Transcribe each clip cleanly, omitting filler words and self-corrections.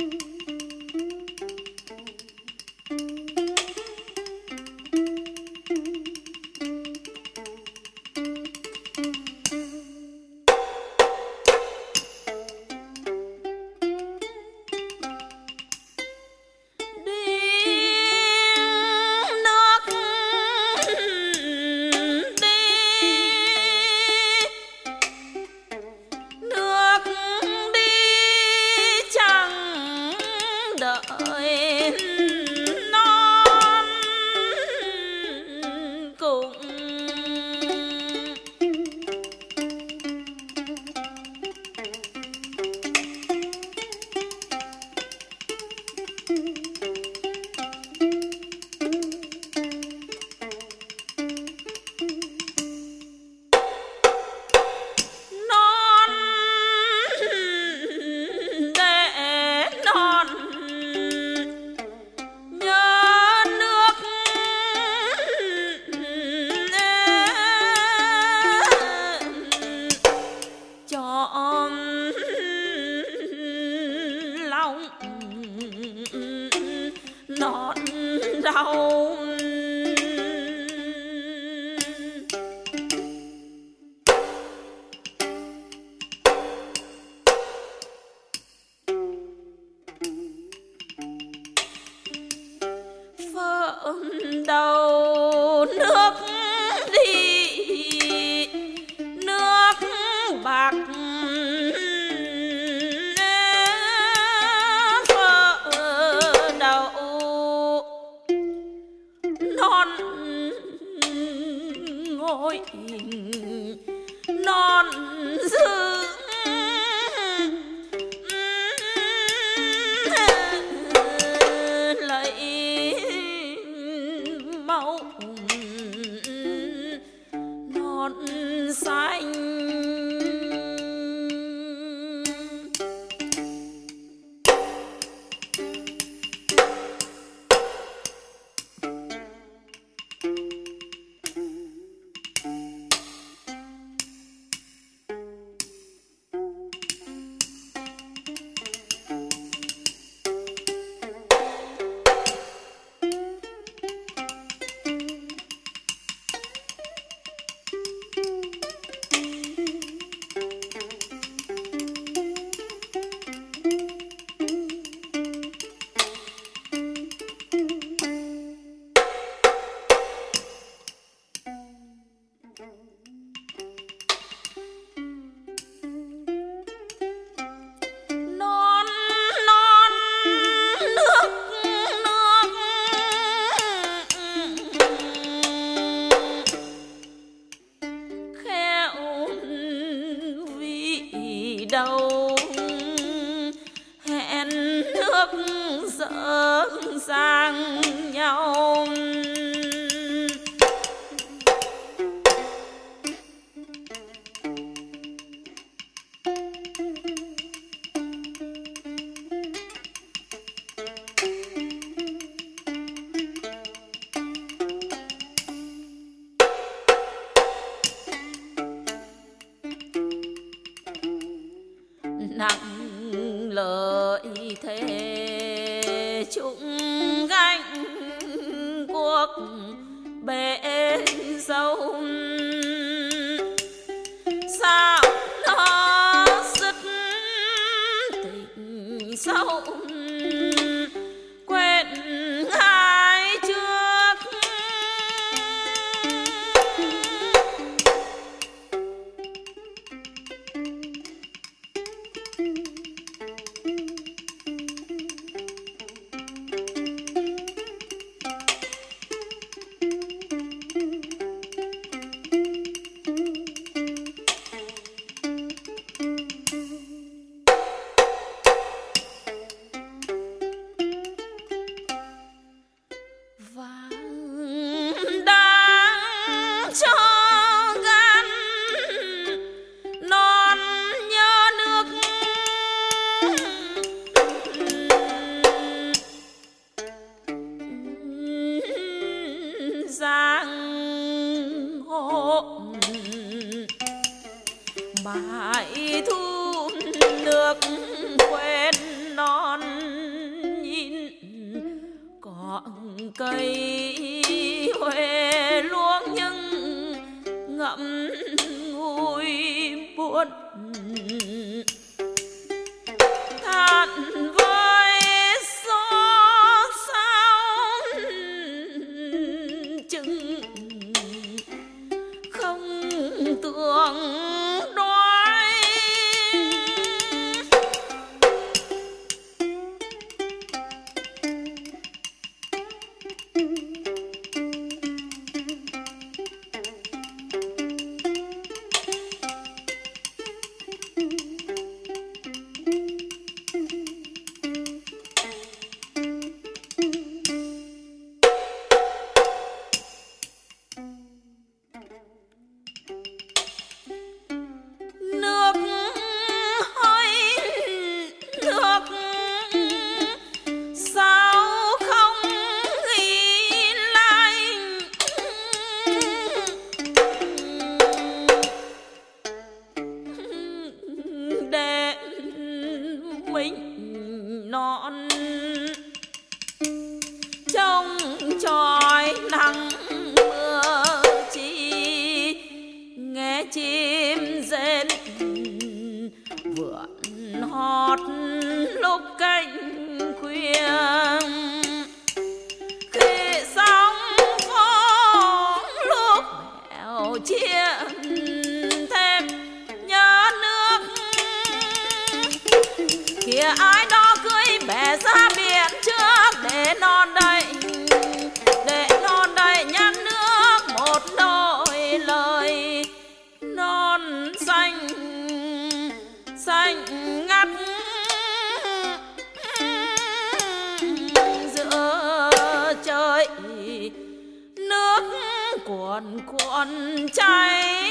đầu nước đi nước bạc phở đầu non ngôi non dư xanh đầu hẹn nước dở sang nhau nặng lợi thế chung gánh cuộc bể dâu sao nó dứt tình sâu quên hai trước giang hồ mãi thu nước quên non cây huệ luống nhưng ngậm ngùi buồn than với gió sao chừng không tưởng đói. Nước hơi nước sao không ghi lại để mình non trông tròi nắng mưa chi nghe chim rên vượn hót lúc canh khuya khi sóng vỗ lúc mèo chia thêm nhớ nước kìa ai đó cưới bè ra biển trước để non đầy nhắn nước một đôi lời non xanh xanh ngắt giữa trời nước cuồn cuộn chảy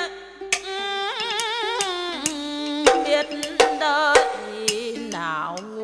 biết đời nào